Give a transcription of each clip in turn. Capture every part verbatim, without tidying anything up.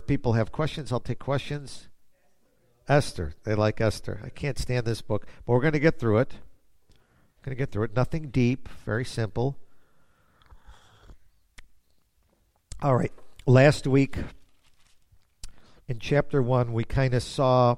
people have questions. I'll take questions. Esther. They like Esther. I can't stand this book, but we're going to get through it. Going to get through it. Nothing deep. Very simple. All right. Last week, in chapter one, we kind of saw,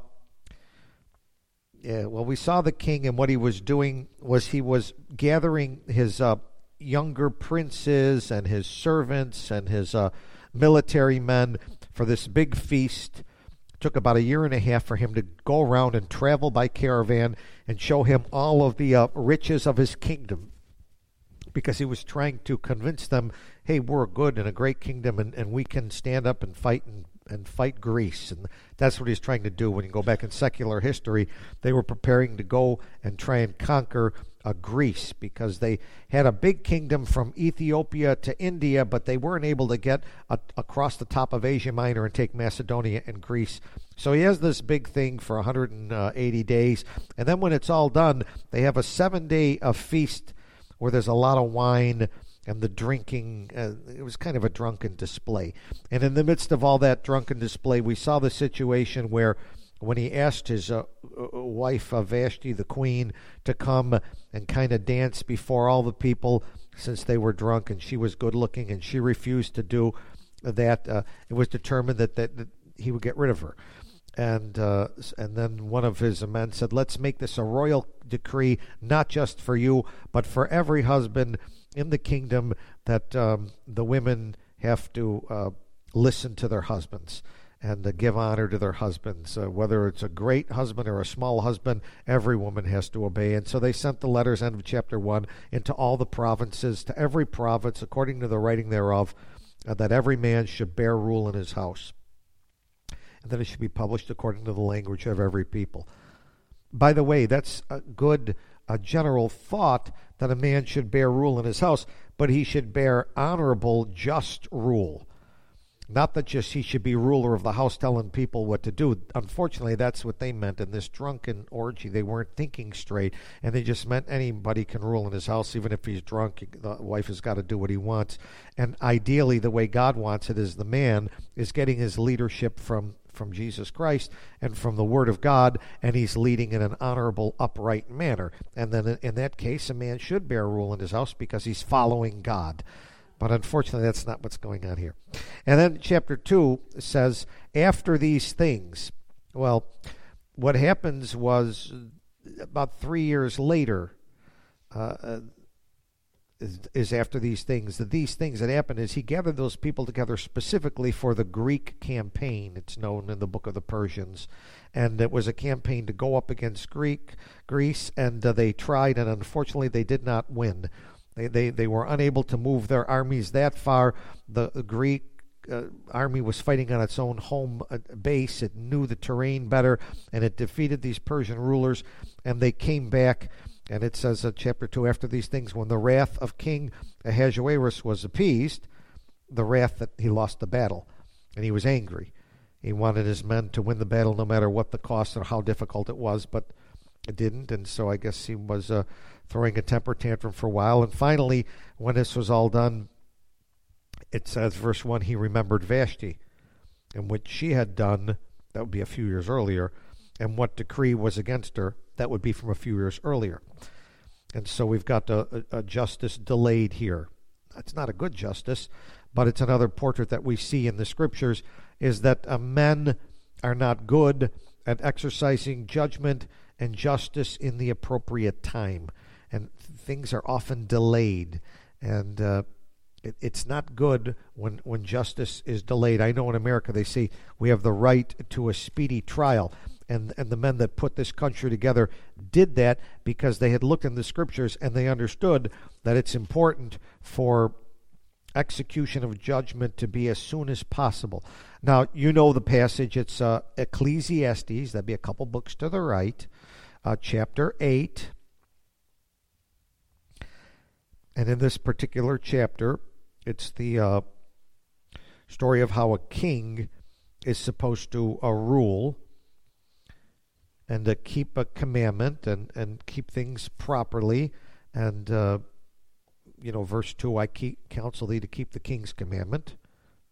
yeah, well, we saw the king, and what he was doing was he was gathering his uh, younger princes and his servants and his uh, military men for this big feast. It took about a year and a half for him to go around and travel by caravan and show him all of the uh, riches of his kingdom, because he was trying to convince them, hey, we're a good and a great kingdom, and, and we can stand up and fight and, and fight Greece. And that's what he's trying to do. When you go back in secular history, they were preparing to go and try and conquer uh, Greece, because they had a big kingdom from Ethiopia to India, but they weren't able to get a, across the top of Asia Minor and take Macedonia and Greece. So he has this big thing for one hundred eighty days, and then when it's all done, they have a seven-day uh, feast where there's a lot of wine and the drinking. Uh, it was kind of a drunken display. And in the midst of all that drunken display, we saw the situation where when he asked his uh, wife, uh, Vashti, the queen, to come and kind of dance before all the people, since they were drunk and she was good looking, and she refused to do that, uh, it was determined that, that, that he would get rid of her. And uh, and then one of his men said, let's make this a royal decree, not just for you, but for every husband in the kingdom, that um, the women have to uh, listen to their husbands and uh, give honor to their husbands. Uh, whether it's a great husband or a small husband, every woman has to obey. And so they sent the letters, end of chapter one, into all the provinces, to every province, according to the writing thereof, uh, that every man should bear rule in his house, and that it should be published according to the language of every people. By the way, that's a good a general thought, that a man should bear rule in his house, but he should bear honorable, just rule. Not that just he should be ruler of the house telling people what to do. Unfortunately, that's what they meant in this drunken orgy. They weren't thinking straight, and they just meant anybody can rule in his house, even if he's drunk. The wife has got to do what he wants. And ideally, the way God wants it is the man is getting his leadership from from Jesus Christ and from the Word of God, and he's leading in an honorable, upright manner. And then in that case, a man should bear rule in his house because he's following God. But unfortunately, that's not what's going on here. And then chapter two says, after these things, well, what happens was about three years later, uh, is, is after these things. The, these things that happened is he gathered those people together specifically for the Greek campaign. It's known in the book of the Persians. And it was a campaign to go up against Greek, Greece, and uh, they tried, and unfortunately they did not win. They, they, they were unable to move their armies that far. The, the Greek uh, army was fighting on its own home uh, base. It knew the terrain better, and it defeated these Persian rulers, and they came back. And it says in chapter two, after these things, when the wrath of King Ahasuerus was appeased, the wrath that he lost the battle, and he was angry. He wanted his men to win the battle no matter what the cost or how difficult it was, but it didn't, and so I guess he was uh, throwing a temper tantrum for a while. And finally, when this was all done, it says, verse one, he remembered Vashti, and what she had done, that would be a few years earlier, and what decree was against her, that would be from a few years earlier. And so we've got a, a, a justice delayed here. It's not a good justice, but it's another portrait that we see in the scriptures, is that uh, men are not good at exercising judgment and justice in the appropriate time. And things are often delayed. And uh, it, it's not good when, when justice is delayed. I know in America they say we have the right to a speedy trial. And, and the men that put this country together did that because they had looked in the scriptures and they understood that it's important for execution of judgment to be as soon as possible. Now, you know the passage. It's uh, Ecclesiastes. That'd be a couple books to the right. Uh, chapter eight. And in this particular chapter, it's the uh, story of how a king is supposed to uh, rule and to keep a commandment and, and keep things properly. And, uh, you know, verse two, I keep, counsel thee to keep the king's commandment.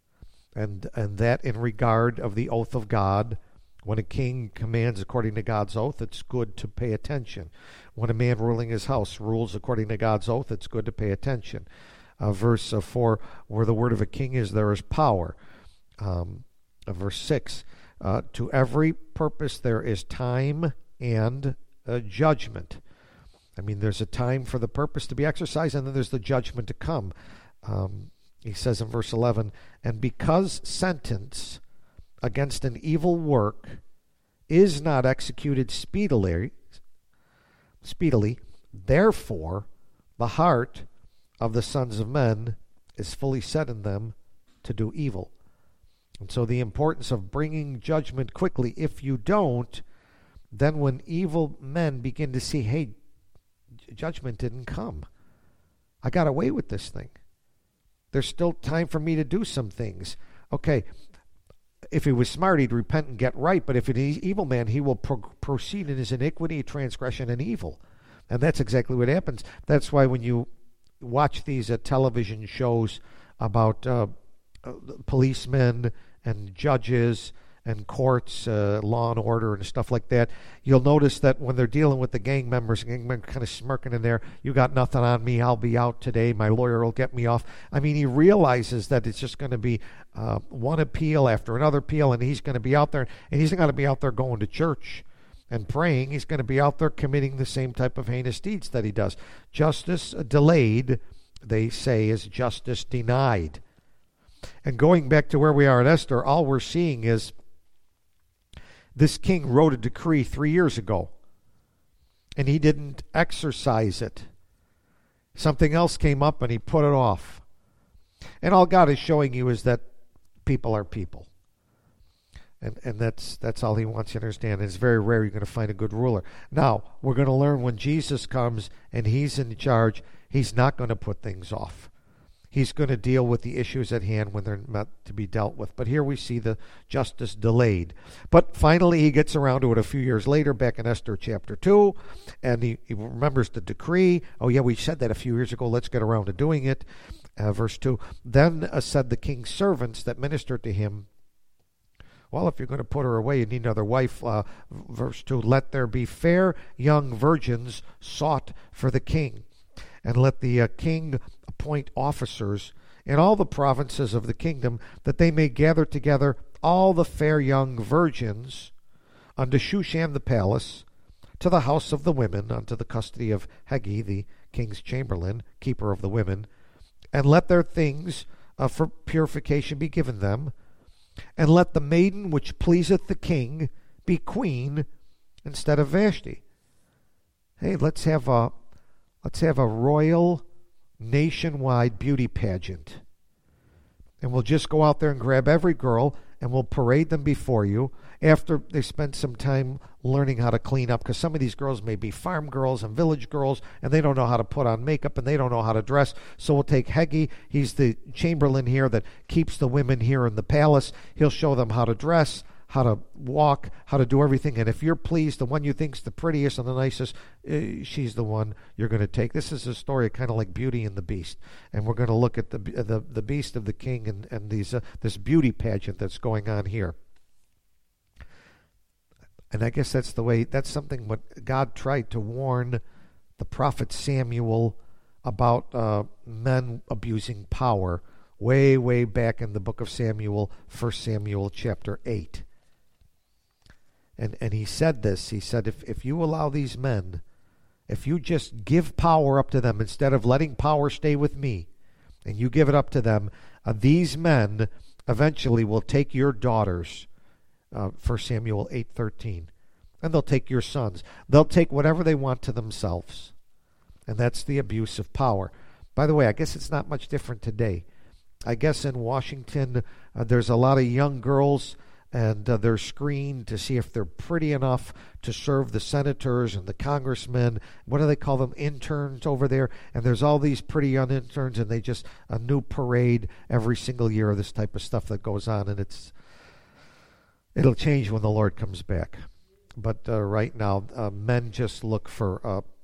And, and that in regard of the oath of God. When a king commands according to God's oath, it's good to pay attention. When a man ruling his house rules according to God's oath, it's good to pay attention. Uh, verse uh, four, where the word of a king is, there is power. Um, uh, verse six, uh, to every purpose there is time and uh, judgment. I mean, there's a time for the purpose to be exercised, and then there's the judgment to come. Um, he says in verse eleven, and because sentence against an evil work is not executed speedily, speedily, therefore the heart of the sons of men is fully set in them to do evil. And so the importance of bringing judgment quickly. If you don't, then when evil men begin to see, hey, judgment didn't come. I got away with this thing. There's still time for me to do some things. Okay, if he was smart, he'd repent and get right. But if he's an evil man, he will pro- proceed in his iniquity, transgression, and evil. And that's exactly what happens. That's why when you watch these uh, television shows about uh, uh, policemen and judges and courts, uh, law and order and stuff like that, you'll notice that when they're dealing with the gang members, gang members kind of smirking in there, you got nothing on me, I'll be out today, my lawyer will get me off. I mean, he realizes that it's just going to be uh, one appeal after another appeal, and he's going to be out there, and he's not going to be out there going to church and praying. He's going to be out there committing the same type of heinous deeds that he does. Justice delayed, they say, is justice denied. And going back to where we are at Esther, all we're seeing is this king wrote a decree three years ago, and he didn't exercise it. Something else came up, and he put it off. And all God is showing you is that people are people. And and that's that's all he wants you to understand. It's very rare you're going to find a good ruler. Now, we're going to learn when Jesus comes and he's in charge, he's not going to put things off. He's going to deal with the issues at hand when they're meant to be dealt with. But here we see the justice delayed. But finally he gets around to it a few years later, back in Esther chapter two, and he, he remembers the decree. Oh yeah, we said that a few years ago. Let's get around to doing it. Uh, verse two, then uh, said the king's servants that ministered to him, well, if you're going to put her away, you need another wife. Uh, verse two, let there be fair young virgins sought for the king, and let the uh, king appoint officers in all the provinces of the kingdom, that they may gather together all the fair young virgins unto Shushan the palace, to the house of the women, unto the custody of Hegi, the king's chamberlain, keeper of the women, and let their things uh, for purification be given them, and let the maiden which pleaseth the king be queen instead of Vashti. Hey, let's have a let's have a royal nationwide beauty pageant. And we'll just go out there and grab every girl and we'll parade them before you after they spend some time learning how to clean up, because some of these girls may be farm girls and village girls, and they don't know how to put on makeup and they don't know how to dress. So we'll take Hegi, he's the chamberlain here that keeps the women here in the palace. He'll show them how to dress, how to walk, how to do everything. And if you're pleased, the one you think's the prettiest and the nicest, uh, she's the one you're going to take. This is a story kind of like Beauty and the Beast, and we're going to look at the the, the beast of the king and and these uh, this beauty pageant that's going on here. And I guess that's the way, that's something what God tried to warn the prophet Samuel about uh, men abusing power way, way back in the book of Samuel, First Samuel chapter eight. And and he said this, he said, if, if you allow these men, if you just give power up to them instead of letting power stay with me, and you give it up to them, uh, these men eventually will take your daughters, uh, First Samuel eight thirteen, and they'll take your sons. They'll take whatever they want to themselves. And that's the abuse of power. By the way, I guess it's not much different today. I guess in Washington, uh, there's a lot of young girls, and uh, they're screened to see if they're pretty enough to serve the senators and the congressmen. What do they call them? Interns over there. And there's all these pretty young interns, and they just, a new parade every single year of this type of stuff that goes on. And it's it'll change when the Lord comes back. But uh, right now, uh, men just look for uh,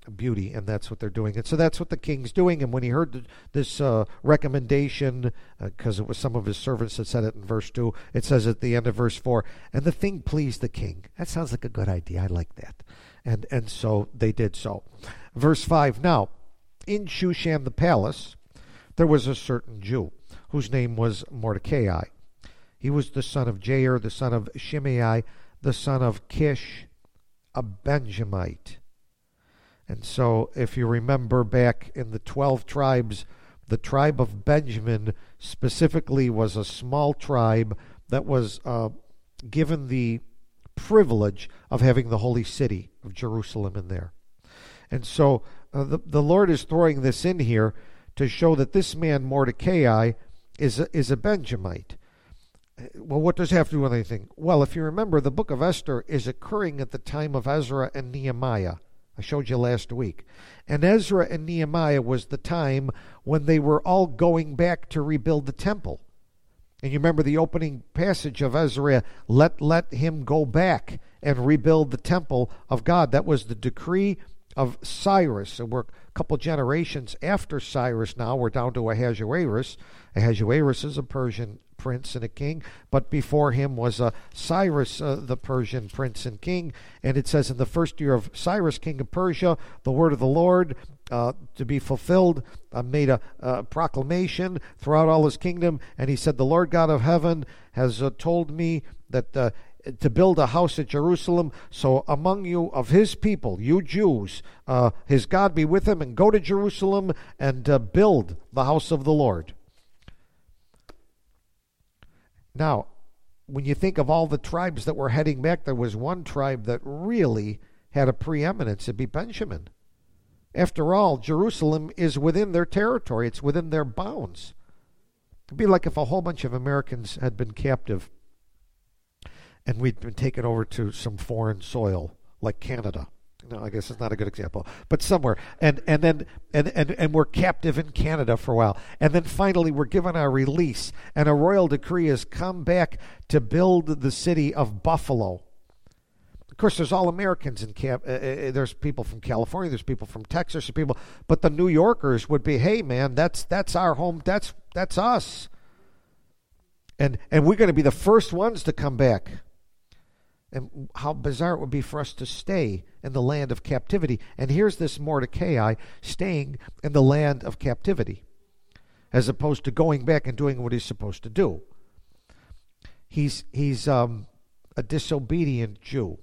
beauty, and that's what they're doing. And so that's what the king's doing. And when he heard th- this uh, recommendation, because uh, it was some of his servants that said it in verse two, it says at the end of verse four, and the thing pleased the king. That sounds like a good idea. I like that. And, and so they did so. Verse five, now, in Shushan the palace, there was a certain Jew whose name was Mordecai. He was the son of Jair, the son of Shimei, the son of Kish, a Benjamite. And so, if you remember back in the twelve tribes, the tribe of Benjamin specifically was a small tribe that was uh, given the privilege of having the holy city of Jerusalem in there. And so, uh, the, the Lord is throwing this in here to show that this man, Mordecai, is a, is a Benjamite. Well, what does it have to do with anything? Well, if you remember, the book of Esther is occurring at the time of Ezra and Nehemiah. I showed you last week. And Ezra and Nehemiah was the time when they were all going back to rebuild the temple. And you remember the opening passage of Ezra, let, let him go back and rebuild the temple of God. That was the decree of Cyrus. And we're a couple generations after Cyrus now. We're down to Ahasuerus. Ahasuerus is a Persian prince and a king, but before him was uh, Cyrus, uh, the Persian prince and king. And it says, in the first year of Cyrus, king of Persia, the word of the Lord uh, to be fulfilled, uh, made a, a proclamation throughout all his kingdom. And he said, the Lord God of heaven has uh, told me that uh, to build a house at Jerusalem. So among you of his people, you Jews, uh, his God be with him, and go to Jerusalem and uh, build the house of the Lord. Now, when you think of all the tribes that were heading back, there was one tribe that really had a preeminence. It'd be Benjamin. After all, Jerusalem is within their territory. It's within their bounds. It'd be like if a whole bunch of Americans had been captive and we'd been taken over to some foreign soil, like Canada. No, I guess it's not a good example, but somewhere, and and then and, and and we're captive in Canada for a while, and then finally we're given our release, and a royal decree has come back to build the city of Buffalo. Of course, there's all Americans in camp. Uh, uh, there's people from California, there's people from Texas, there's people, but the New Yorkers would be, hey man, that's that's our home, that's that's us, and and we're going to be the first ones to come back. And how bizarre it would be for us to stay in the land of captivity. And here's this Mordecai staying in the land of captivity, as opposed to going back and doing what he's supposed to do. He's he's um, a disobedient Jew.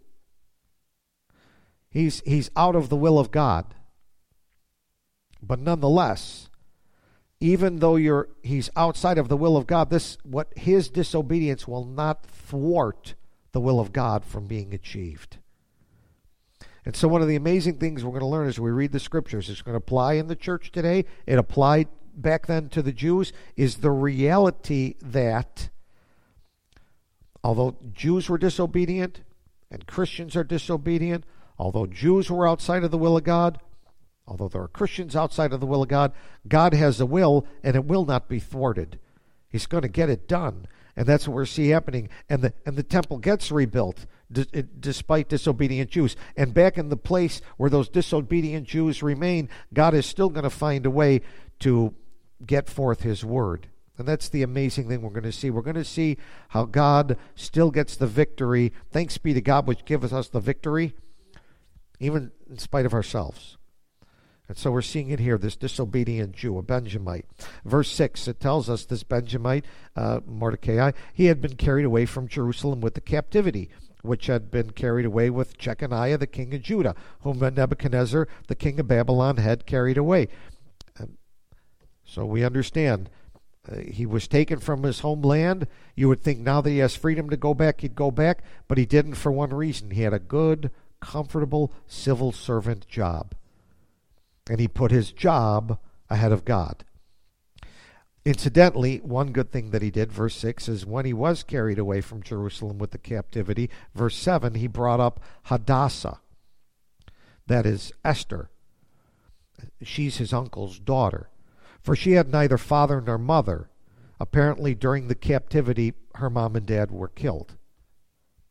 He's he's out of the will of God. But nonetheless, even though you're he's outside of the will of God, this what his disobedience will not thwart the will of God from being achieved. And so one of the amazing things we're going to learn as we read the scriptures, it's going to apply in the church today, it applied back then to the Jews, is the reality that although Jews were disobedient and Christians are disobedient, although Jews were outside of the will of God, although there are Christians outside of the will of God, God has a will and it will not be thwarted. He's going to get it done. And that's what we're seeing happening. And the and the temple gets rebuilt d- despite disobedient Jews. And back in the place where those disobedient Jews remain, God is still going to find a way to get forth his word. And that's the amazing thing we're going to see. We're going to see how God still gets the victory. Thanks be to God which giveth us the victory, even in spite of ourselves. And so we're seeing it here, this disobedient Jew, a Benjamite. Verse six, it tells us this Benjamite, uh, Mordecai, he had been carried away from Jerusalem with the captivity, which had been carried away with Jeconiah, the king of Judah, whom Nebuchadnezzar, the king of Babylon, had carried away. And so we understand uh, he was taken from his homeland. You would think now that he has freedom to go back, he'd go back, but he didn't for one reason. He had a good, comfortable civil servant job. And he put his job ahead of God. Incidentally, one good thing that he did, verse six, is when he was carried away from Jerusalem with the captivity, verse seven, he brought up Hadassah. That is Esther. She's his uncle's daughter. For she had neither father nor mother. Apparently, during the captivity, her mom and dad were killed.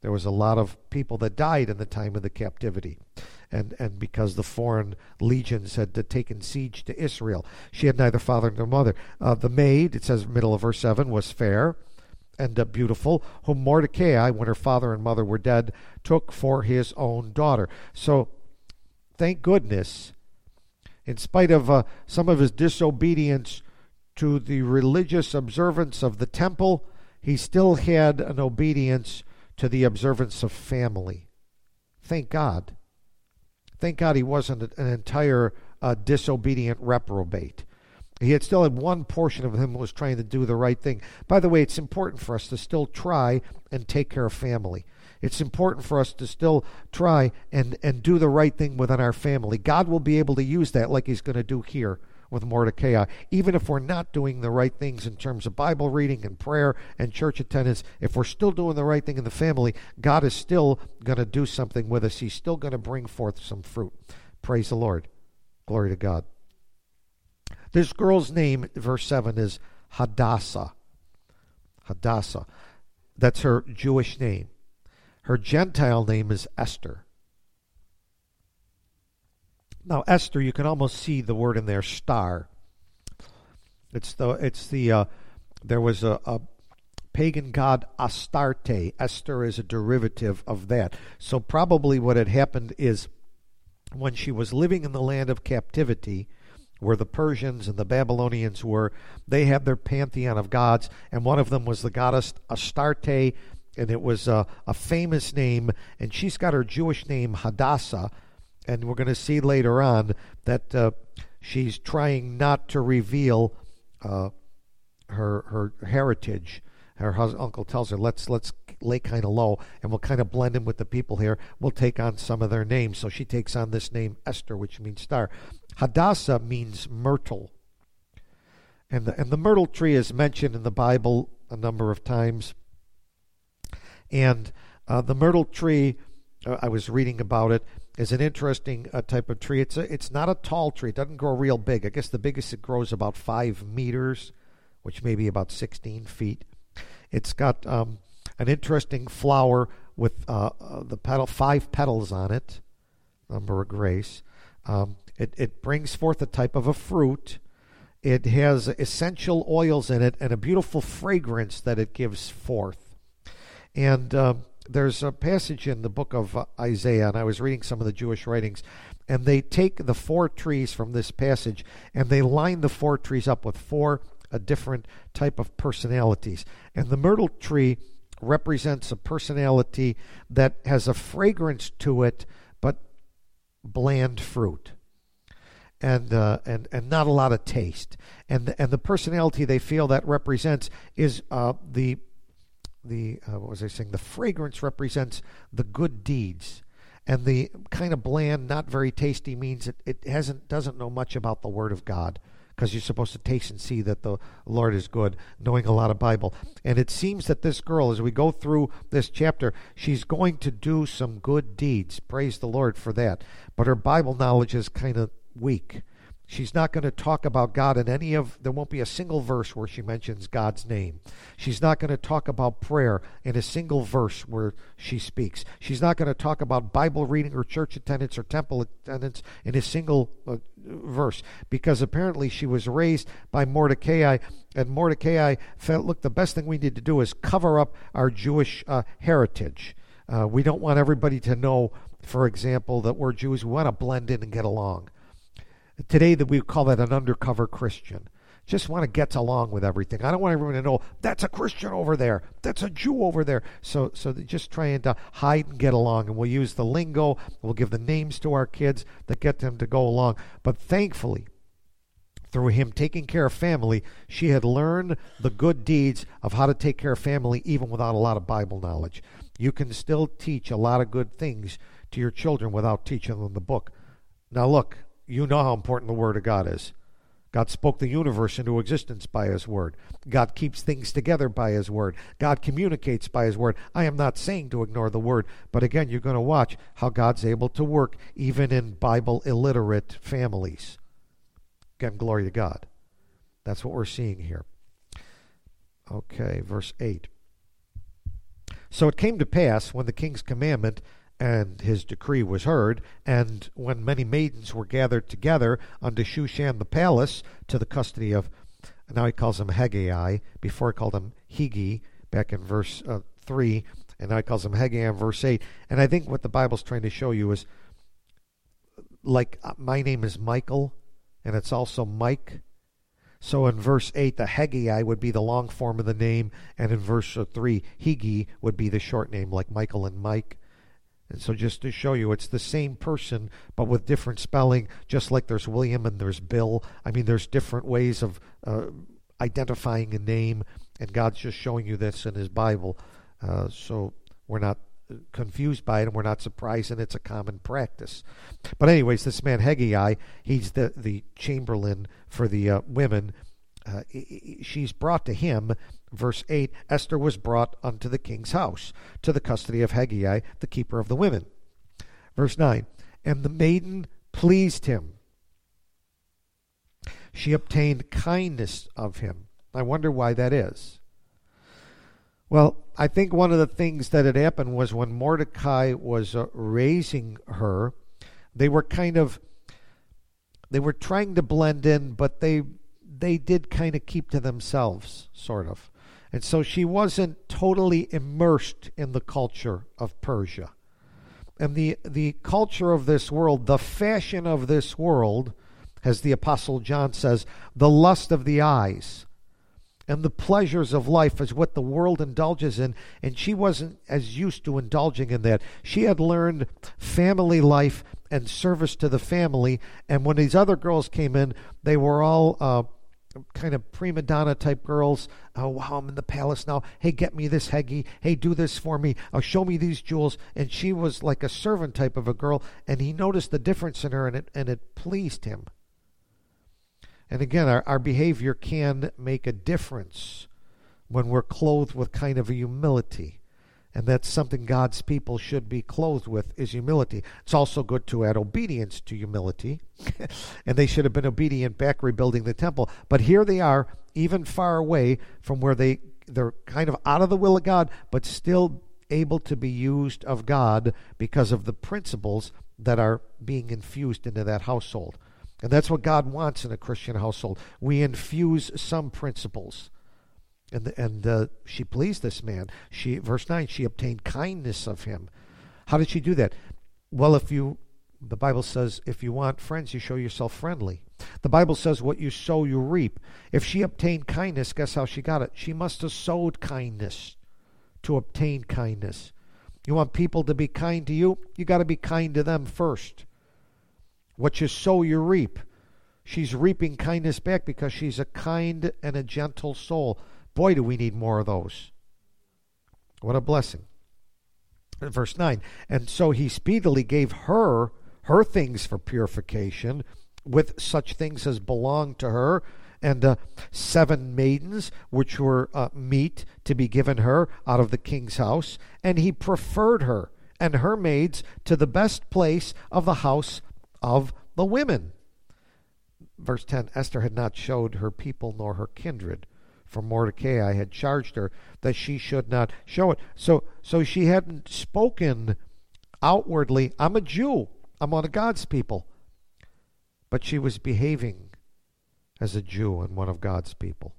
There was a lot of people that died in the time of the captivity. And, and because the foreign legions had uh, taken siege to Israel. She had neither father nor mother. Uh, the maid, it says middle of verse seven, was fair and uh, beautiful, whom Mordecai, when her father and mother were dead, took for his own daughter. So, thank goodness, in spite of uh, some of his disobedience to the religious observance of the temple, he still had an obedience to the observance of family. Thank God. Thank God he wasn't an entire uh, disobedient reprobate. He had still had one portion of him was trying to do the right thing. By the way, it's important for us to still try and take care of family. It's important for us to still try and, and do the right thing within our family. God will be able to use that like he's going to do here with Mordecai. Even if we're not doing the right things in terms of Bible reading and prayer and church attendance, if we're still doing the right thing in the family, God is still going to do something with us. He's still going to bring forth some fruit. Praise the Lord. Glory to God. This girl's name, verse seven, is Hadassah. Hadassah. That's her Jewish name. Her Gentile name is Esther. Now, Esther, you can almost see the word in there, star. It's the, it's the, uh, there was a, a pagan god Astarte. Esther is a derivative of that. So probably what had happened is when she was living in the land of captivity, where the Persians and the Babylonians were, they had their pantheon of gods, and one of them was the goddess Astarte, and it was a, a famous name, and she's got her Jewish name Hadassah. And we're going to see later on that uh, she's trying not to reveal uh, her her heritage. Her hus- uncle tells her, let's let's lay kind of low, and we'll kind of blend in with the people here. We'll take on some of their names. So she takes on this name Esther, which means star. Hadassah means myrtle. And the, and the myrtle tree is mentioned in the Bible a number of times. And uh, the myrtle tree, uh, I was reading about it, is an interesting uh, type of tree. It's a, it's not a tall tree. It doesn't grow real big. I guess the biggest it grows about five meters, which may be about sixteen feet. It's got um, an interesting flower with uh, uh, the petal, five petals on it, number of grace. Um, it, it brings forth a type of a fruit. It has essential oils in it and a beautiful fragrance that it gives forth. And um, there's a passage in the book of uh, Isaiah, and I was reading some of the Jewish writings, and they take the four trees from this passage, and they line the four trees up with four a different type of personalities. And the myrtle tree represents a personality that has a fragrance to it, but bland fruit. And, uh, and and not a lot of taste. And the, and the personality they feel that represents is uh, the The uh, what was I saying? The fragrance represents the good deeds, and the kind of bland, not very tasty means it, it hasn't doesn't know much about the Word of God, because you're supposed to taste and see that the Lord is good, knowing a lot of Bible. And it seems that this girl, as we go through this chapter, she's going to do some good deeds. Praise the Lord for that. But her Bible knowledge is kind of weak. She's not going to talk about God in any of, there won't be a single verse where she mentions God's name. She's not going to talk about prayer in a single verse where she speaks. She's not going to talk about Bible reading or church attendance or temple attendance in a single uh, verse, because apparently she was raised by Mordecai, and Mordecai felt, look, the best thing we need to do is cover up our Jewish uh, heritage. Uh, we don't want everybody to know, for example, that we're Jews. We want to blend in and get along. Today that we call that an undercover Christian. Just want to get along with everything. I don't want everyone to know that's a Christian over there, that's a Jew over there. So so just trying to hide and get along. And we'll use the lingo, we'll give the names to our kids that get them to go along. But thankfully, through him taking care of family, she had learned the good deeds of how to take care of family even without a lot of Bible knowledge. You can still teach a lot of good things to your children without teaching them the book. Now look, you know how important the Word of God is. God spoke the universe into existence by His Word. God keeps things together by His Word. God communicates by His Word. I am not saying to ignore the Word, but again, you're going to watch how God's able to work even in Bible illiterate families. Again, glory to God. That's what we're seeing here. Okay, verse eight. So it came to pass, when the king's commandment and his decree was heard, and when many maidens were gathered together unto Shushan the palace, to the custody of, now he calls him Haggai, before he called him Higi, back in verse uh, three, and now he calls him Haggai in verse eight. And I think what the Bible's trying to show you is, like, my name is Michael, and it's also Mike. So in verse eight, the Haggai would be the long form of the name, and in verse three, Higi would be the short name, like Michael and Mike. And so just to show you, it's the same person, but with different spelling, just like there's William and there's Bill. I mean, there's different ways of uh, identifying a name, and God's just showing you this in his Bible. Uh, so we're not confused by it, and we're not surprised, and it's a common practice. But anyways, this man Haggai, he's the, the chamberlain for the uh, women. Uh, she's brought to him. Verse eight, Esther was brought unto the king's house, to the custody of Haggai, the keeper of the women. Verse nine, and the maiden pleased him. She obtained kindness of him. I wonder why that is. Well, I think one of the things that had happened was when Mordecai was uh, raising her, they were kind of, they were trying to blend in, but they they did kind of keep to themselves, sort of. And so she wasn't totally immersed in the culture of Persia. And the, the culture of this world, the fashion of this world, as the Apostle John says, the lust of the eyes and the pleasures of life is what the world indulges in, and she wasn't as used to indulging in that. She had learned family life and service to the family, and when these other girls came in, they were all uh, kind of prima donna type girls. Oh, wow, I'm in the palace now. Hey, get me this, Haggai. Hey, do this for me. Oh, show me these jewels. And she was like a servant type of a girl, and he noticed the difference in her, and it, and it pleased him. And again, our, our behavior can make a difference when we're clothed with kind of a humility. And that's something God's people should be clothed with, is humility. It's also good to add obedience to humility. And they should have been obedient back rebuilding the temple. But here they are, even far away from where they, they're kind of out of the will of God, but still able to be used of God because of the principles that are being infused into that household. And that's what God wants in a Christian household. We infuse some principles. And and uh, she pleased this man. She, verse nine, she obtained kindness of him. How did she do that? Well, if you, the Bible says, if you want friends, you show yourself friendly. The Bible says, what you sow, you reap. If she obtained kindness, guess how she got it? She must have sowed kindness to obtain kindness. You want people to be kind to you? You got to be kind to them first. What you sow, you reap. She's reaping kindness back because she's a kind and a gentle soul. Boy, do we need more of those. What a blessing. Verse nine, and so he speedily gave her her things for purification, with such things as belonged to her, and uh, seven maidens, which were uh, meet to be given her out of the king's house. And he preferred her and her maids to the best place of the house of the women. Verse ten, Esther had not showed her people nor her kindred, for Mordecai had charged her that she should not show it. So, so she hadn't spoken outwardly, I'm a Jew, I'm one of God's people. But she was behaving as a Jew and one of God's people.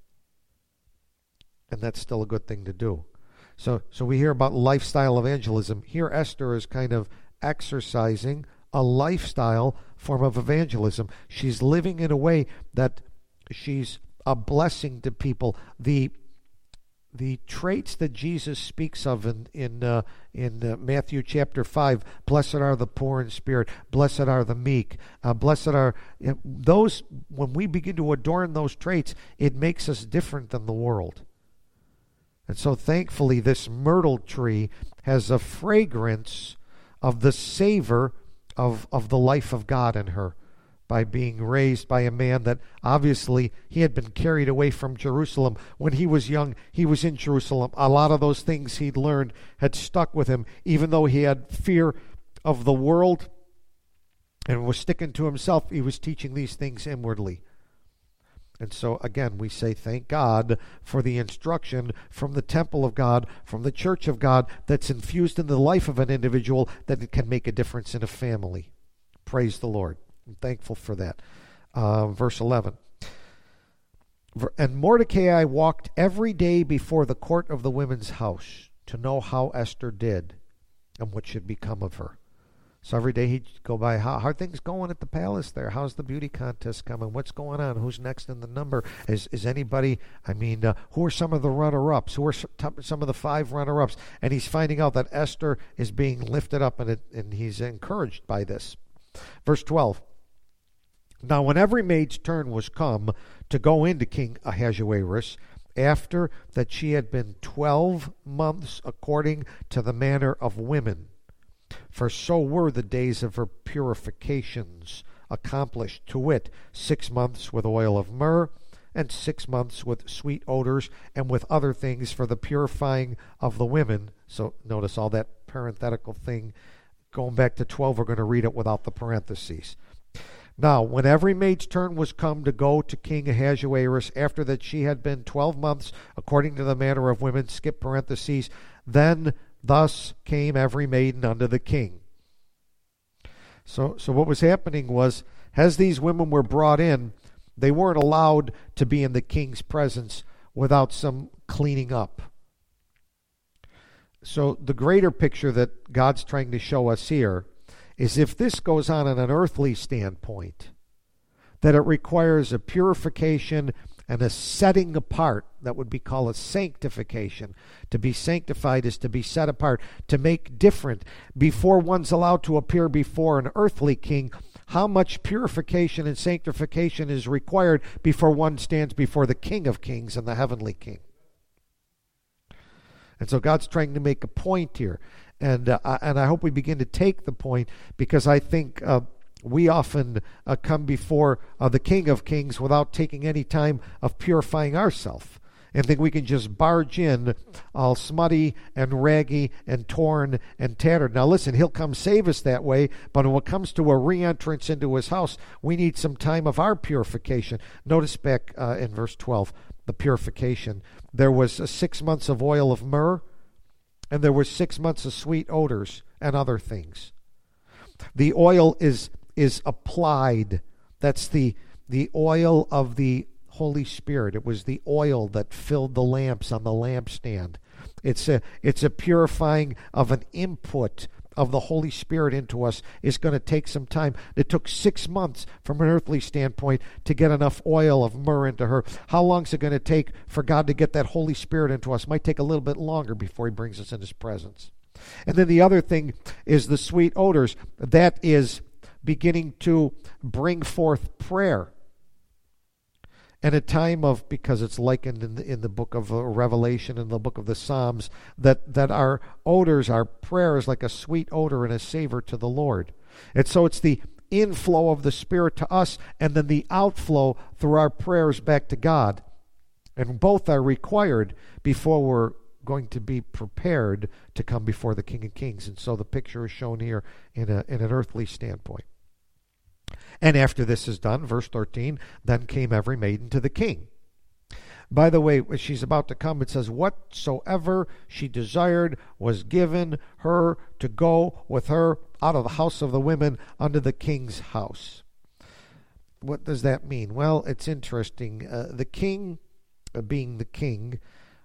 And that's still a good thing to do. So, so we hear about lifestyle evangelism. Here Esther is kind of exercising a lifestyle form of evangelism. She's living in a way that she's a blessing to people. The the traits that Jesus speaks of in in uh, in uh, Matthew chapter five, blessed are the poor in spirit, blessed are the meek, uh, blessed are uh, those. When we begin to adorn those traits, it makes us different than the world. And so thankfully, this myrtle tree has a fragrance of the savor of of the life of God in her, by being raised by a man that obviously he had been carried away from Jerusalem. When he was young, he was in Jerusalem. A lot of those things he'd learned had stuck with him, even though he had fear of the world and was sticking to himself. He was teaching these things inwardly. And so, again, we say thank God for the instruction from the temple of God, from the church of God, that's infused in the life of an individual, that it can make a difference in a family. Praise the Lord. I'm thankful for that. Uh, verse eleven. And Mordecai walked every day before the court of the women's house to know how Esther did and what should become of her. So every day he'd go by, how, how are things going at the palace there? How's the beauty contest coming? What's going on? Who's next in the number? Is is anybody, I mean, uh, who are some of the runner-ups? Who are some of the five runner-ups? And he's finding out that Esther is being lifted up, and, it, and he's encouraged by this. Verse twelve. Now when every maid's turn was come to go into King Ahasuerus, after that she had been twelve months according to the manner of women, for so were the days of her purifications accomplished, to wit, six months with oil of myrrh, and six months with sweet odors, and with other things for the purifying of the women. So notice all that parenthetical thing. Going back to twelve, we're going to read it without the parentheses. Now, when every maid's turn was come to go to King Ahasuerus, after that she had been twelve months according to the manner of women, skip parentheses, then thus came every maiden unto the king. So, so what was happening was, as these women were brought in, they weren't allowed to be in the king's presence without some cleaning up. So the greater picture that God's trying to show us here is, if this goes on in an earthly standpoint, that it requires a purification and a setting apart. That would be called a sanctification. To be sanctified is to be set apart, to make different. Before one's allowed to appear before an earthly king, how much purification and sanctification is required before one stands before the King of Kings and the heavenly King. And so God's trying to make a point here. And uh, and I hope we begin to take the point, because I think uh, we often uh, come before uh, the King of Kings without taking any time of purifying ourselves, and think we can just barge in all smutty and raggy and torn and tattered. Now listen, he'll come save us that way, but when it comes to a re-entrance into his house, we need some time of our purification. Notice back uh, in verse twelve, the purification. There was uh, six months of oil of myrrh, and there were six months of sweet odors and other things. The oil is is applied. That's the the oil of the Holy Spirit. It was the oil that filled the lamps on the lampstand. It's a it's a purifying of an input of the Holy Spirit into us. Is going to take some time. It took six months from an earthly standpoint to get enough oil of myrrh into her. How long is it going to take for God to get that Holy Spirit into us? Might take a little bit longer before he brings us in his presence. And then the other thing is the sweet odors. That is beginning to bring forth prayer. And a time of, because it's likened in the, in the book of Revelation and the book of the Psalms, that, that our odors, our prayers, like a sweet odor and a savor to the Lord. And so it's the inflow of the Spirit to us, and then the outflow through our prayers back to God. And both are required before we're going to be prepared to come before the King of Kings. And so the picture is shown here in a in an earthly standpoint. And after this is done, verse thirteen, then came every maiden to the king. By the way, when she's about to come, it says, whatsoever she desired was given her to go with her out of the house of the women unto the king's house. What does that mean? Well, it's interesting. Uh, the king, uh, being the king,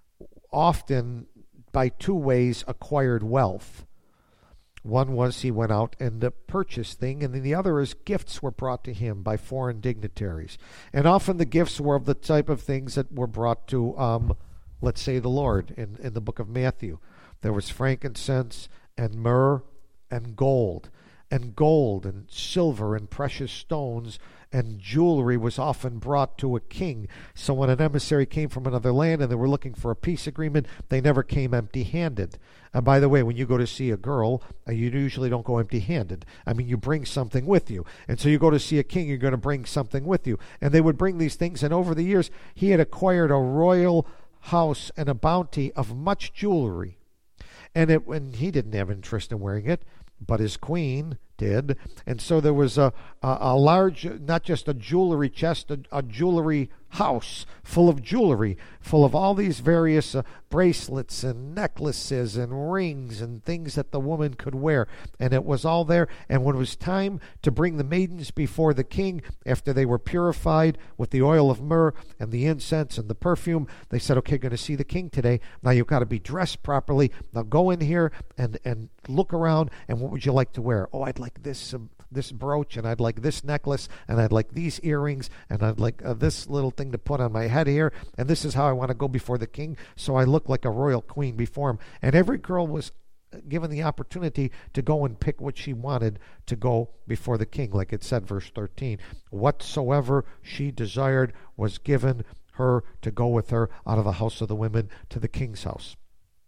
often by two ways acquired wealth. One was he went out and uh, purchased things, and then the other is gifts were brought to him by foreign dignitaries. And often the gifts were of the type of things that were brought to, um, let's say, the Lord. In, in the book of Matthew, there was frankincense and myrrh and gold. And gold and silver and precious stones and jewelry was often brought to a king. So when an emissary came from another land and they were looking for a peace agreement, they never came empty-handed. And by the way, when you go to see a girl, uh, you usually don't go empty-handed. I mean, you bring something with you. And so you go to see a king, you're going to bring something with you. And they would bring these things, and over the years, he had acquired a royal house and a bounty of much jewelry. And it, when he didn't have interest in wearing it, but his queen did. And so there was a, a, a large, not just a jewelry chest, a, a jewelry house full of jewelry, full of all these various uh, bracelets and necklaces and rings and things that the woman could wear. And it was all there. And when it was time to bring the maidens before the king, after they were purified with the oil of myrrh and the incense and the perfume, they said, okay, going to see the king today. Now you've got to be dressed properly. Now go in here and, and look around, and what would you like to wear? Oh, I'd like this um, this brooch, and I'd like this necklace, and I'd like these earrings, and I'd like uh, this little thing to put on my head here, and this is how I want to go before the king, so I look like a royal queen before him. And every girl was given the opportunity to go and pick what she wanted to go before the king, like it said, verse thirteen. Whatsoever she desired was given her to go with her out of the house of the women to the king's house.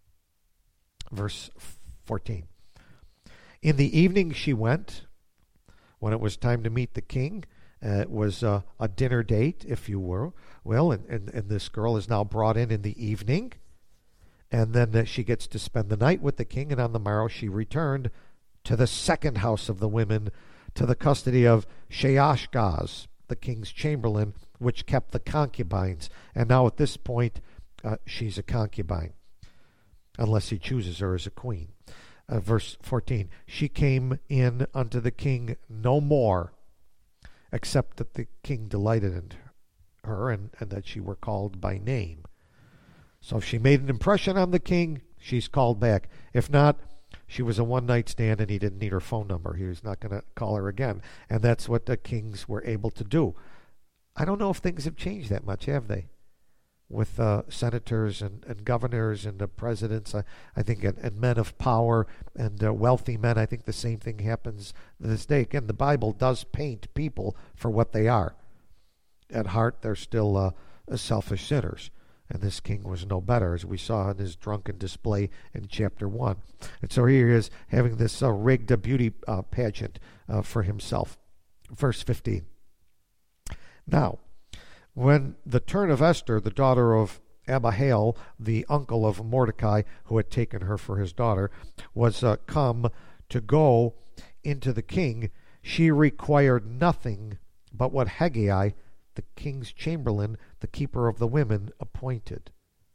Verse fourteen. In the evening she went, when it was time to meet the king. Uh, it was uh, a dinner date, if you were. Well, and, and, and this girl is now brought in in the evening, and then uh, she gets to spend the night with the king, and on the morrow she returned to the second house of the women, to the custody of Sheashgaz, the king's chamberlain, which kept the concubines. And now at this point, uh, she's a concubine, unless he chooses her as a queen. Uh, verse fourteen, she came in unto the king no more, except that the king delighted in her, and, and that she were called by name. So if she made an impression on the king, she's called back. If not, she was a one-night stand, and he didn't need her phone number. He was not going to call her again. And that's what the kings were able to do. I don't know if things have changed that much, have they? With uh, senators and, and governors and uh, presidents, uh, I think, and, and men of power and uh, wealthy men. I think the same thing happens this day. Again, the Bible does paint people for what they are. At heart, they're still uh, selfish sinners. And this king was no better, as we saw in his drunken display in chapter one. And so here he is having this uh, rigged uh, beauty uh, pageant uh, for himself. Verse fifteen. Now, when the turn of Esther, the daughter of Abihail, the uncle of Mordecai, who had taken her for his daughter, was uh, come to go into the king, she required nothing but what Hegai, the king's chamberlain, the keeper of the women, appointed.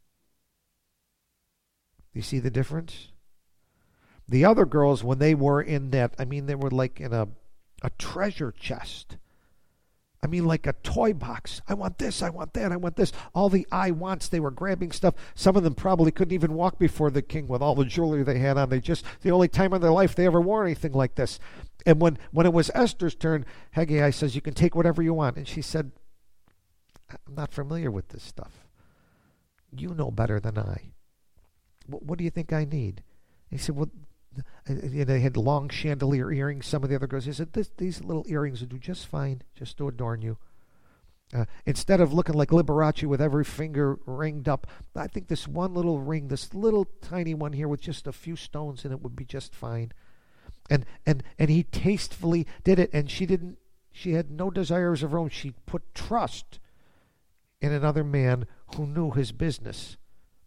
You see the difference? The other girls, when they were in that, I mean, they were like in a, a treasure chest. I mean, like a toy box. I want this, I want that, I want this. All the I wants, they were grabbing stuff. Some of them probably couldn't even walk before the king with all the jewelry they had on. They just, the only time in their life they ever wore anything like this. And when, when it was Esther's turn, Hegai says, you can take whatever you want. And she said, I'm not familiar with this stuff. You know better than I. What, what do you think I need? He said, well, they had long chandelier earrings. Some of the other girls, he said, this, these little earrings will do just fine, just to adorn you. Uh, instead of looking like Liberace with every finger ringed up, I think this one little ring, this little tiny one here with just a few stones in it would be just fine. And and and he tastefully did it, and she didn't. She had no desires of her own. She put trust in another man who knew his business.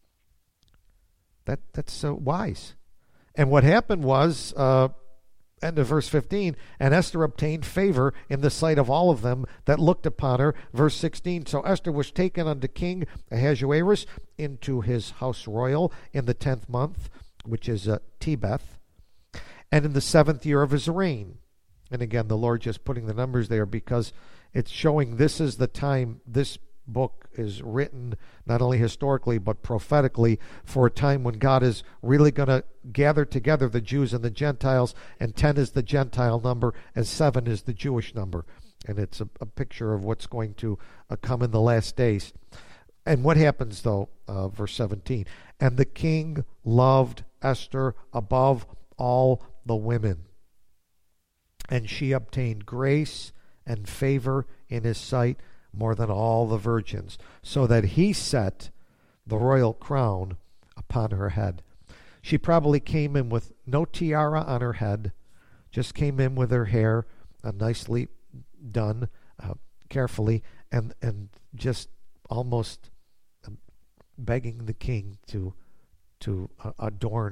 That that's so wise. And what happened was, uh, end of verse fifteen, and Esther obtained favor in the sight of all of them that looked upon her. Verse sixteen, so Esther was taken unto King Ahasuerus into his house royal in the tenth month, which is uh, Tebeth, and in the seventh year of his reign. And again, the Lord just putting the numbers there because it's showing this is the time this book is written, not only historically but prophetically, for a time when God is really going to gather together the Jews and the Gentiles, and ten is the Gentile number and seven is the Jewish number. And it's a, a picture of what's going to uh, come in the last days. And what happens though, uh, verse seventeen, and the king loved Esther above all the women, and she obtained grace and favor in his sight more than all the virgins, so that he set the royal crown upon her head. She probably came in with no tiara on her head, just came in with her hair uh, nicely done, uh, carefully, and, and just almost begging the king to, to uh, adorn her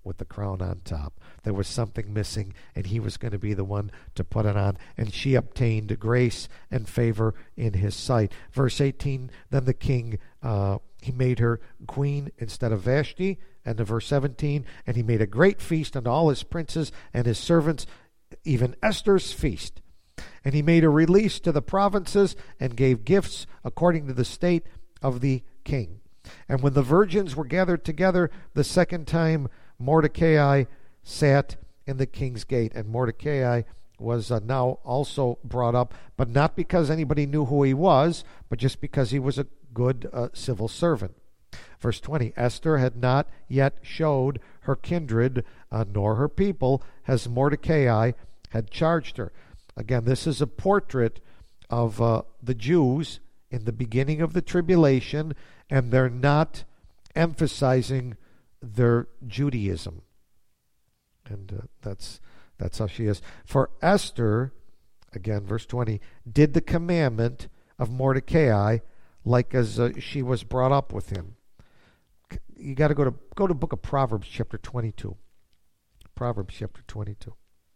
with the crown on top. There was something missing, and he was going to be the one to put it on. And she obtained grace and favor in his sight. Verse eighteen, then the king, uh, he made her queen instead of Vashti. And in verse seventeen, and he made a great feast unto all his princes and his servants, even Esther's feast. And he made a release to the provinces and gave gifts according to the state of the king. And when the virgins were gathered together the second time, Mordecai sat in the king's gate. And Mordecai was uh, now also brought up, but not because anybody knew who he was, but just because he was a good uh, civil servant. Verse twenty, Esther had not yet showed her kindred, uh, nor her people, as Mordecai had charged her. Again, this is a portrait of uh, the Jews in the beginning of the tribulation, and they're not emphasizing their Judaism. And uh, that's that's how she is. For Esther, again, verse twenty, did the commandment of Mordecai like as uh, she was brought up with him. You got to go to go to book of Proverbs chapter twenty-two. Proverbs chapter twenty-two.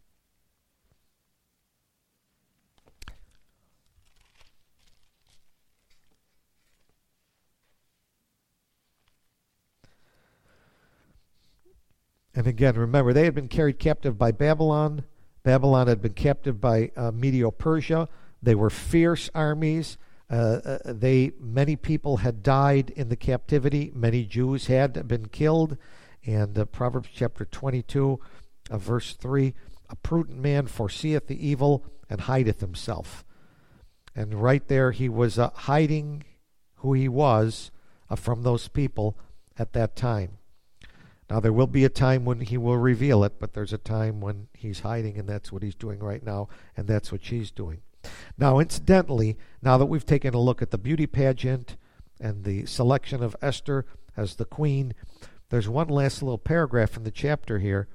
And again, remember, they had been carried captive by Babylon. Babylon had been captive by uh, Medo-Persia. They were fierce armies. Uh, uh, they many people had died in the captivity. Many Jews had been killed. And uh, Proverbs chapter twenty-two, uh, verse three, a prudent man foreseeth the evil and hideth himself. And right there he was uh, hiding who he was uh, from those people at that time. Now, there will be a time when he will reveal it, but there's a time when he's hiding, and that's what he's doing right now, and that's what she's doing. Now, incidentally, now that we've taken a look at the beauty pageant and the selection of Esther as the queen, there's one last little paragraph in the chapter here,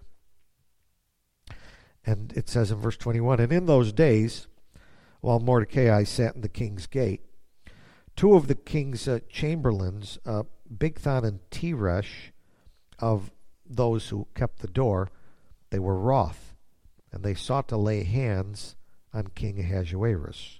and it says in verse twenty-one, and in those days, while Mordecai sat in the king's gate, two of the king's uh, chamberlains, uh, Bigthan and Teresh, of those who kept the door, they were wroth, and they sought to lay hands on King Ahasuerus.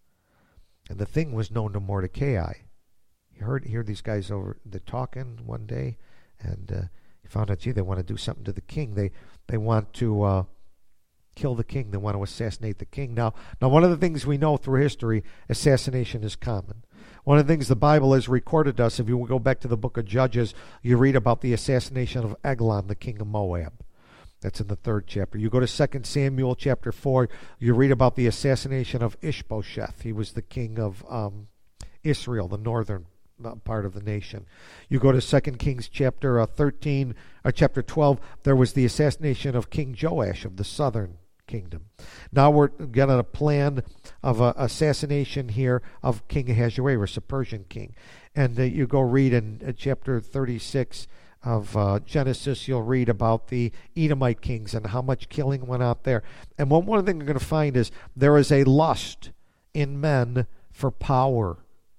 And the thing was known to Mordecai. He heard, he heard these guys over the talking one day, and uh, he found out, gee, they want to do something to the king. They they want to uh, kill the king. They want to assassinate the king. Now, now, one of the things we know through history, assassination is common. One of the things the Bible has recorded us, if you go back to the book of Judges, you read about the assassination of Eglon, the king of Moab. That's in the third chapter. You go to Second Samuel chapter four, you read about the assassination of Ishbosheth. He was the king of um, Israel, the northern part of the nation. You go to Second Kings chapter uh, thirteen, or chapter twelve, there was the assassination of King Joash of the southern kingdom. Now we're getting a plan of uh, assassination here of King Ahasuerus, a Persian king. And uh, you go read in uh, chapter thirty-six of uh, Genesis, you'll read about the Edomite kings and how much killing went out there. And one, one thing you're going to find is there is a lust in men for power.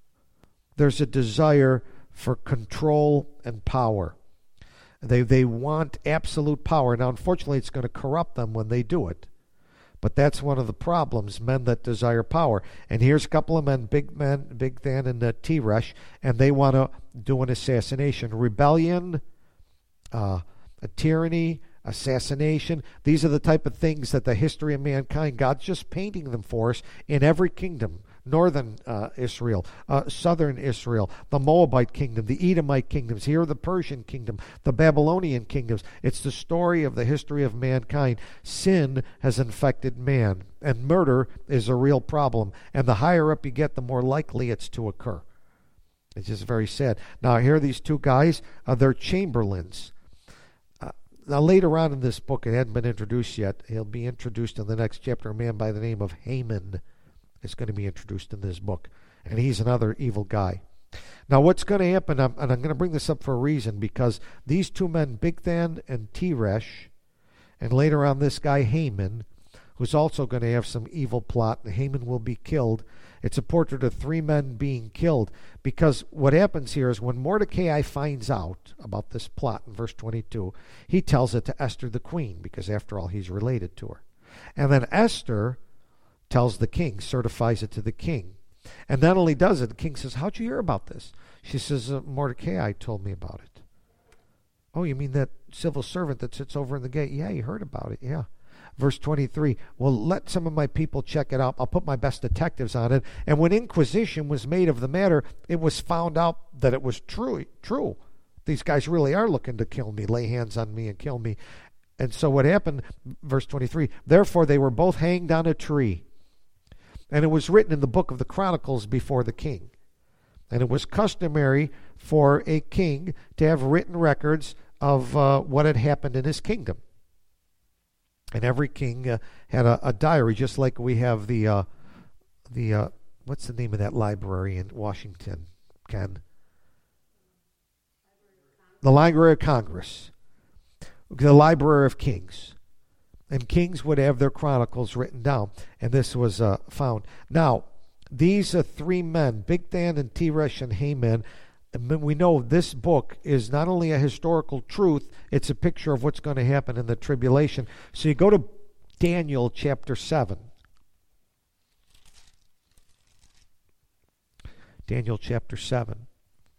There's a desire for control and power. They, they want absolute power. Now, unfortunately, it's going to corrupt them when they do it. But that's one of the problems, men that desire power. And here's a couple of men, big men, Bigthan and uh, Teresh, and they want to do an assassination. Rebellion, uh, a tyranny, assassination. These are the type of things that the history of mankind, God's just painting them for us in every kingdom. Northern uh, Israel, uh, southern Israel, the Moabite kingdom, the Edomite kingdoms, here the Persian kingdom, the Babylonian kingdoms. It's the story of the history of mankind. Sin has infected man, and murder is a real problem. And the higher up you get, the more likely it's to occur. It's just very sad. Now, here are these two guys. Uh, they're chamberlains. Uh, now, later on in this book, it hadn't been introduced yet. He'll be introduced in the next chapter, a man by the name of Haman. Is going to be introduced in this book, and he's another evil guy. Now, what's going to happen, and I'm going to bring this up for a reason, because these two men, Bigthan and Teresh, and later on this guy Haman, who's also going to have some evil plot, and Haman will be killed. It's a portrait of three men being killed, because what happens here is when Mordecai finds out about this plot in verse twenty-two, he tells it to Esther the queen, because after all, he's related to her. And then Esther tells the king, certifies it to the king. And not only does it, the king says, how'd you hear about this? She says, uh, Mordecai told me about it. Oh, you mean that civil servant that sits over in the gate? Yeah, you heard about it, yeah. Verse twenty-three, well, let some of my people check it out. I'll put my best detectives on it. And when inquisition was made of the matter, it was found out that it was true. True. These guys really are looking to kill me, lay hands on me and kill me. And so what happened, verse twenty-three, therefore they were both hanged on a tree. And it was written in the book of the Chronicles before the king. And it was customary for a king to have written records of uh, what had happened in his kingdom. And every king uh, had a, a diary, just like we have the, uh, the uh, what's the name of that library in Washington, Ken? The Library of Congress. The Library of Kings. And kings would have their chronicles written down. And this was uh, found. Now, these uh, three men, Bigthan and Teresh and Haman, we know this book is not only a historical truth, it's a picture of what's going to happen in the tribulation. So you go to Daniel chapter seven. Daniel chapter seven.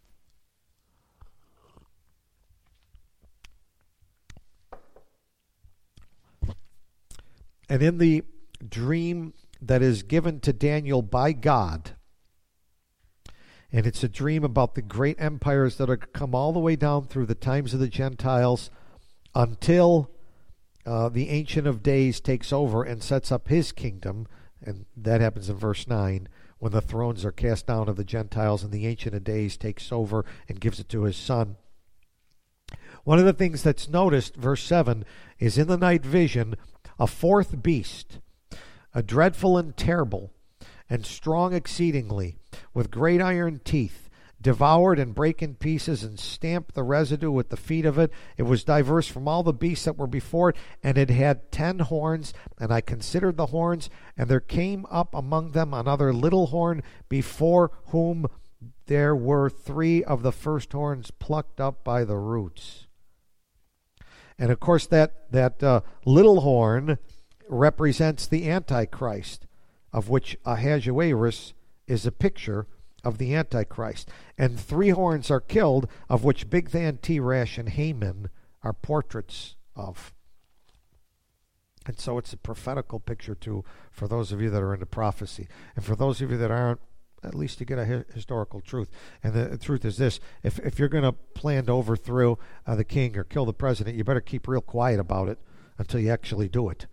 And in the dream that is given to Daniel by God, and it's a dream about the great empires that are come all the way down through the times of the Gentiles until uh, the Ancient of Days takes over and sets up his kingdom. And that happens in verse nine, when the thrones are cast down of the Gentiles and the Ancient of Days takes over and gives it to his son. One of the things that's noticed, verse seven, is in the night vision, a fourth beast, a dreadful and terrible, and strong exceedingly, with great iron teeth, devoured and brake in pieces, and stamped the residue with the feet of it. It was diverse from all the beasts that were before it, and it had ten horns. And I considered the horns, and there came up among them another little horn, before whom there were three of the first horns plucked up by the roots. And of course, that, that uh, little horn represents the Antichrist, of which Ahasuerus is a picture of the Antichrist. And three horns are killed, of which Bigthan, Teresh, and Haman are portraits of. And so it's a prophetical picture, too, for those of you that are into prophecy. And for those of you that aren't, at least you get a hi- historical truth. And the, the truth is this: if, if you're going to plan to overthrow uh, the king or kill the president, you better keep real quiet about it until you actually do it.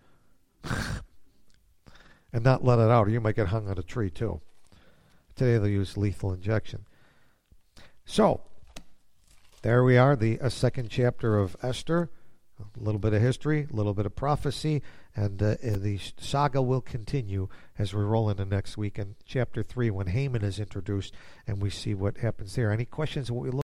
And not let it out, or you might get hung on a tree too. Today they'll use lethal injection. So, there we are, the uh, second chapter of Esther. A little bit of history, a little bit of prophecy, and uh, the saga will continue as we roll into next week in chapter three, when Haman is introduced, and we see what happens there. Any questions? What we look